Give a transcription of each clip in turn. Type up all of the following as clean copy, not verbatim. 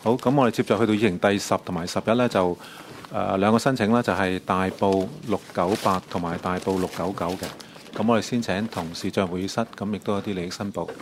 好，咁我哋接着去到議程第10同埋11咧，就兩個申請啦，就係大埔698同埋大埔699嘅。咁我哋先請同事進入會議室，咁亦都有啲利益申報。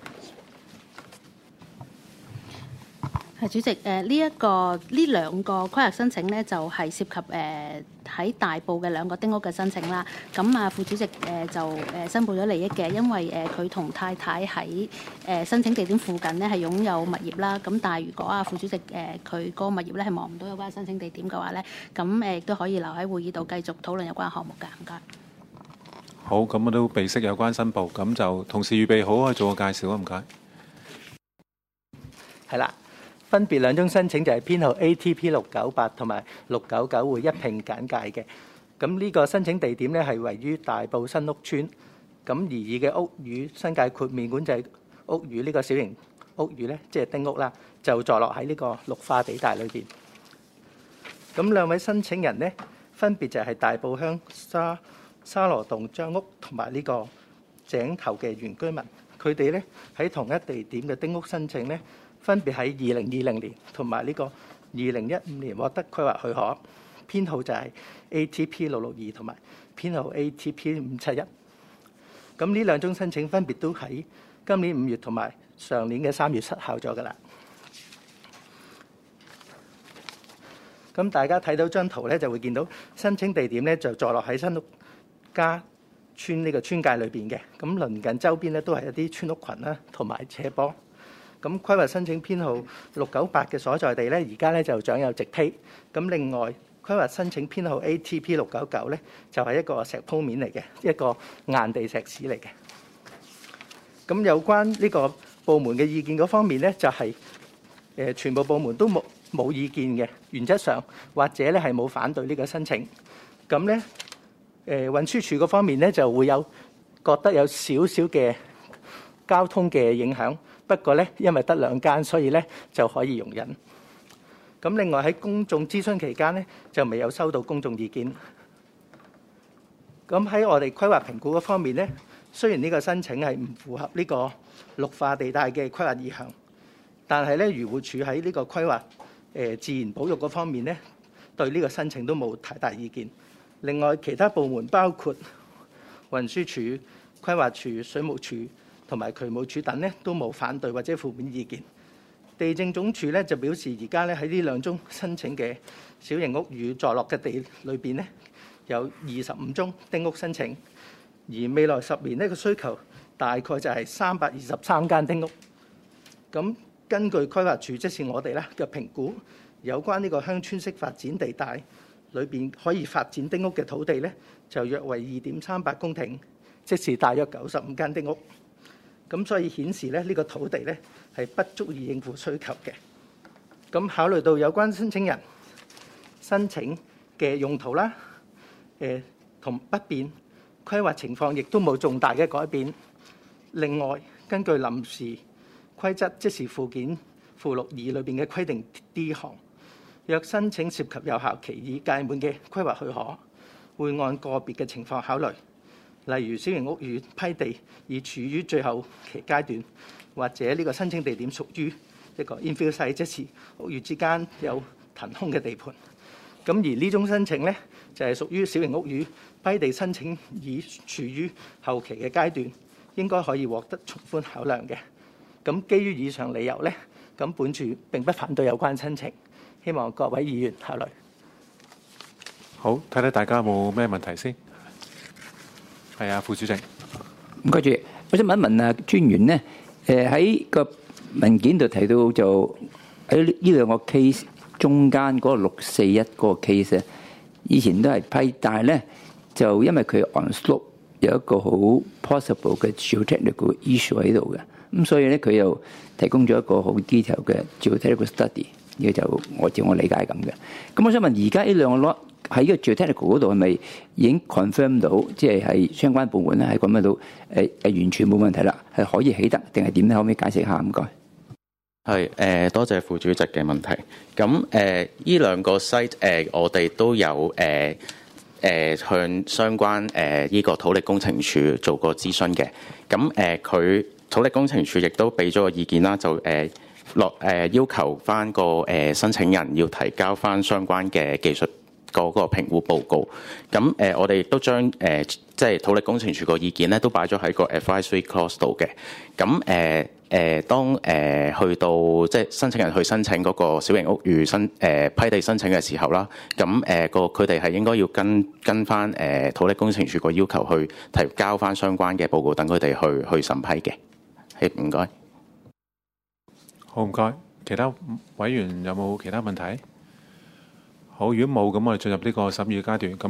係主席，呢兩個規劃申請呢，就係涉及喺大埔嘅兩個丁屋嘅申請啦。咁啊，副主席就申報咗利益嘅，因為佢同太太喺申請地點附近呢係擁有物業啦。咁但係如果啊副主席佢個物業咧係望唔到有關申請地點嘅話咧，咁亦都可以留喺會議度繼續討論有關項目㗎。唔該。 好，咁我都備悉有關申報，咁就同事預備好可以做個介紹啊，唔該。 係啦。分別兩宗申請就係編號 ATP 698同埋699會一併簡介嘅。咁呢個申請地點呢係位於大埔新屋邨。咁擬議嘅屋宇新界豁免管制屋宇呢個小型屋宇呢，即係丁屋啦，就坐落喺呢個綠化地帶裏邊。咁兩位申請人呢，分別就係大埔鄉沙羅洞張屋同埋呢個井頭嘅原居民。佢哋呢喺同一地點嘅丁屋申請呢，分別喺2020年同埋呢個2015年獲得規劃許可，編號就係 ATP 662同埋編號 ATP 571。咁呢兩宗申請分別都喺今年5月同埋上年嘅3月失效咗㗎啦。咁大家睇到張圖咧，就會見到申請地點咧就坐落喺新屋家村呢個村界裏邊嘅。咁鄰近周邊咧都係一啲村屋群啦，同埋斜坡。咁規劃申請編號698嘅所在地咧，而家咧就長有植被。咁另外規劃申請編號 ATP 699咧，就係一個石鋪面嚟嘅，一個硬地石屎嚟嘅。咁有關呢個部門嘅意見嗰方面咧，就係全部部門都冇意見嘅，原則上或者咧係冇反對呢個申請。咁咧運輸署嗰方面咧就會有覺得有少少嘅交通嘅影響。不過咧，因為得2間，所以咧就可以容忍。咁另外喺公眾諮詢期間咧，就未有收到公眾意見。咁喺我哋規劃評估嗰方面咧，雖然呢個申請係唔符合呢個綠化地帶嘅規劃意向，但係咧漁護署喺呢個規劃自然保育嗰方面咧，對呢個申請都冇太大意見。另外其他部門包括運輸署、規劃署、水務署同埋渠務署等咧都冇反對或者負面意見。地政總署咧就表示，而家咧喺呢2宗申請嘅小型屋宇坐落嘅地裏邊咧，有25宗丁屋申請，而未來10年呢個需求大概就係323間丁屋。咁根據規劃署，即是我哋咧嘅評估，有關呢個鄉村式發展地帶裏邊可以發展丁屋嘅土地咧，就約為2.38公頃，即是大約95間丁屋。咁所以顯示咧，呢個土地咧係不足以應付需求嘅。咁考慮到有關申請人申請嘅用途啦，同不變規劃情況，亦都冇重大嘅改變。另外，根據臨時規則，即是附件附錄2裏邊嘅規定 D 項，若申請涉及有效期已屆滿嘅規劃許可，會按個別嘅情況考慮。例如小型屋宇批地已處於最後期階段，或者呢個申請地點屬於一個 infill site， 即是屋宇之間有騰空嘅地盤。咁而呢種申請呢，就係屬於小型屋宇批地申請已處於後期嘅階段，應該可以獲得從寬考量嘅。咁基於以上理由呢，咁本署並不反對有關申請，希望各位議員考慮。 好，睇睇大家有冇咩問題先。係啊，副主席。 唔該，主席，我想問一問啊，專員呢，喺個文件度提到就喺呢2個 case 中間嗰個641嗰個 case 咧，以前都係批，但係咧就因為佢 on slope 有一個好 possible 嘅 geotechnical issue 喺度嘅，咁所以咧佢又提供咗一個好 detail 嘅 geotechnical study， 呢個就照我理解咁嘅。咁我想問，而家呢2個 lot 喺個 geotechnical 嗰度係咪已經 confirm 到，即係相關部門咧係講得到完全冇問題啦，係可以起得定係點咧？可唔可以解釋下？唔該。 係多謝副主席嘅問題。咁呢2個 site 我哋都有向相關呢個土力工程處做過諮詢嘅。咁佢土力工程處亦都俾咗個意見啦，就要求翻個申請人要提交翻相關嘅技術嗰個評估報告。咁我哋亦都將即係土力工程署個意見咧，都擺咗喺個 advisory clause 度嘅。咁當去到即係申請人去申請嗰個小型屋宇批地申請嘅時候啦，咁佢哋係應該要跟翻土力工程署個要求去提交翻相關嘅報告，等佢哋去審批嘅。係，唔該。 好，唔該。其他委員有冇其他問題？好，如果冇，咁我哋進入呢個審議階段。咁